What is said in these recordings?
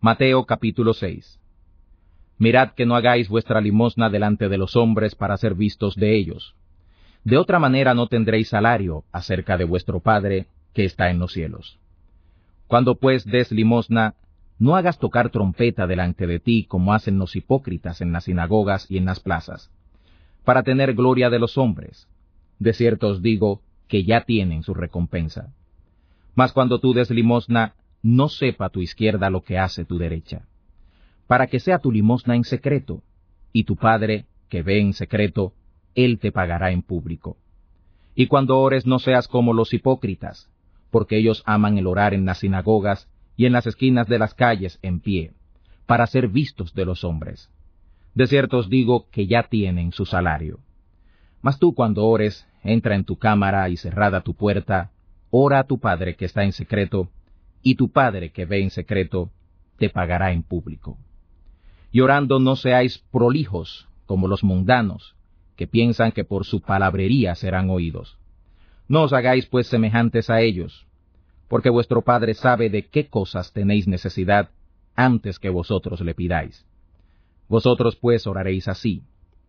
Mateo capítulo 6. Mirad que no hagáis vuestra limosna delante de los hombres para ser vistos de ellos. De otra manera no tendréis salario acerca de vuestro Padre que está en los cielos. Cuando pues des limosna, no hagas tocar trompeta delante de ti como hacen los hipócritas en las sinagogas y en las plazas, para tener gloria de los hombres. De cierto os digo que ya tienen su recompensa. Mas cuando tú des limosna, no sepa tu izquierda lo que hace tu derecha, para que sea tu limosna en secreto, y tu Padre, que ve en secreto, Él te pagará en público. Y cuando ores no seas como los hipócritas, porque ellos aman el orar en las sinagogas y en las esquinas de las calles en pie, para ser vistos de los hombres. De cierto os digo que ya tienen su salario. Mas tú cuando ores, entra en tu cámara y cerrada tu puerta, ora a tu Padre que está en secreto, y tu Padre que ve en secreto, te pagará en público. Y orando no seáis prolijos, como los mundanos, que piensan que por su palabrería serán oídos. No os hagáis pues semejantes a ellos, porque vuestro Padre sabe de qué cosas tenéis necesidad antes que vosotros le pidáis. Vosotros pues oraréis así: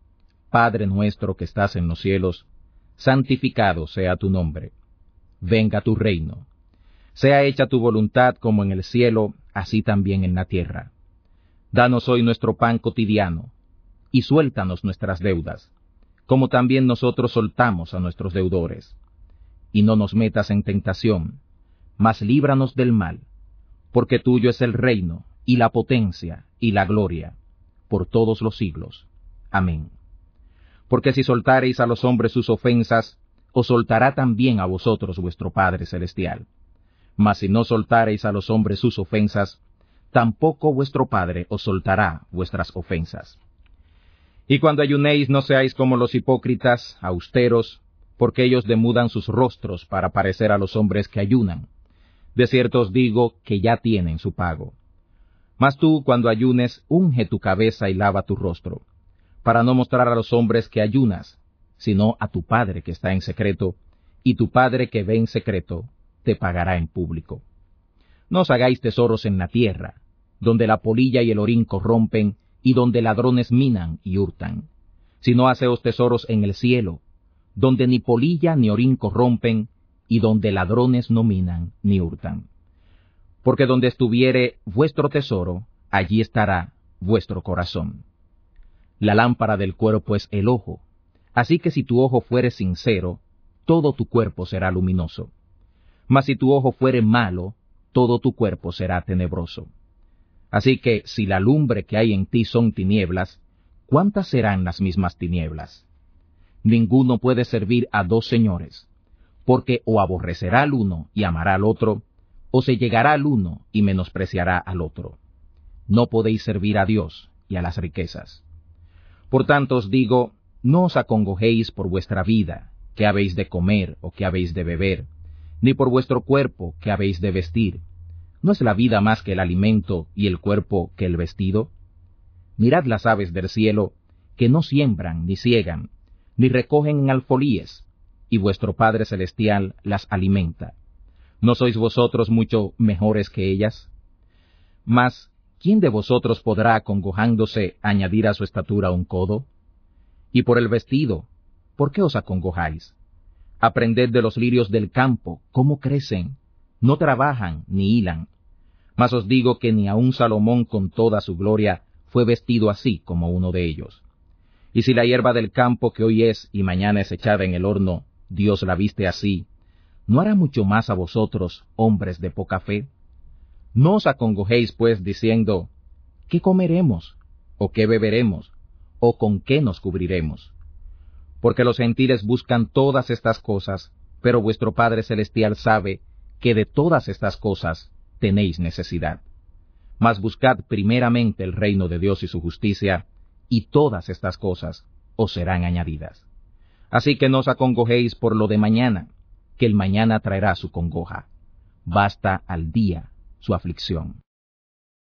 Padre nuestro que estás en los cielos, santificado sea tu nombre. Venga tu reino. Sea hecha tu voluntad como en el cielo, así también en la tierra. Danos hoy nuestro pan cotidiano, y suéltanos nuestras deudas, como también nosotros soltamos a nuestros deudores. Y no nos metas en tentación, mas líbranos del mal, porque tuyo es el reino, y la potencia, y la gloria, por todos los siglos. Amén. Porque si soltareis a los hombres sus ofensas, os soltará también a vosotros vuestro Padre celestial. Mas si no soltareis a los hombres sus ofensas, tampoco vuestro Padre os soltará vuestras ofensas. Y cuando ayunéis no seáis como los hipócritas, austeros, porque ellos demudan sus rostros para parecer a los hombres que ayunan. De cierto os digo que ya tienen su pago. Mas tú, cuando ayunes, unge tu cabeza y lava tu rostro, para no mostrar a los hombres que ayunas, sino a tu Padre que está en secreto, y tu Padre que ve en secreto, te pagará en público. No os hagáis tesoros en la tierra, donde la polilla y el orín corrompen, y donde ladrones minan y hurtan, sino haceos tesoros en el cielo, donde ni polilla ni orín corrompen, y donde ladrones no minan ni hurtan. Porque donde estuviere vuestro tesoro, allí estará vuestro corazón. La lámpara del cuerpo es el ojo, así que si tu ojo fuere sincero, todo tu cuerpo será luminoso. Mas si tu ojo fuere malo, todo tu cuerpo será tenebroso. Así que si la lumbre que hay en ti son tinieblas, ¿cuántas serán las mismas tinieblas? Ninguno puede servir a dos señores, porque o aborrecerá al uno y amará al otro, o se llegará al uno y menospreciará al otro. No podéis servir a Dios y a las riquezas. Por tanto os digo, no os acongojéis por vuestra vida, qué habéis de comer o qué habéis de beber, ni por vuestro cuerpo, qué habéis de vestir. ¿No es la vida más que el alimento y el cuerpo que el vestido? Mirad las aves del cielo, que no siembran ni siegan, ni recogen en alfolíes, y vuestro Padre celestial las alimenta. ¿No sois vosotros mucho mejores que ellas? Mas, ¿quién de vosotros podrá, acongojándose, añadir a su estatura un codo? Y por el vestido, ¿por qué os acongojáis? Aprended de los lirios del campo, cómo crecen, no trabajan ni hilan. Mas os digo que ni aun Salomón con toda su gloria fue vestido así como uno de ellos. Y si la hierba del campo que hoy es y mañana es echada en el horno, Dios la viste así, ¿no hará mucho más a vosotros, hombres de poca fe? No os acongojéis pues diciendo, ¿qué comeremos? ¿O qué beberemos? ¿O con qué nos cubriremos? Porque los gentiles buscan todas estas cosas, pero vuestro Padre celestial sabe que de todas estas cosas tenéis necesidad. Mas buscad primeramente el reino de Dios y su justicia, y todas estas cosas os serán añadidas. Así que no os acongojéis por lo de mañana, que el mañana traerá su congoja. Basta al día su aflicción.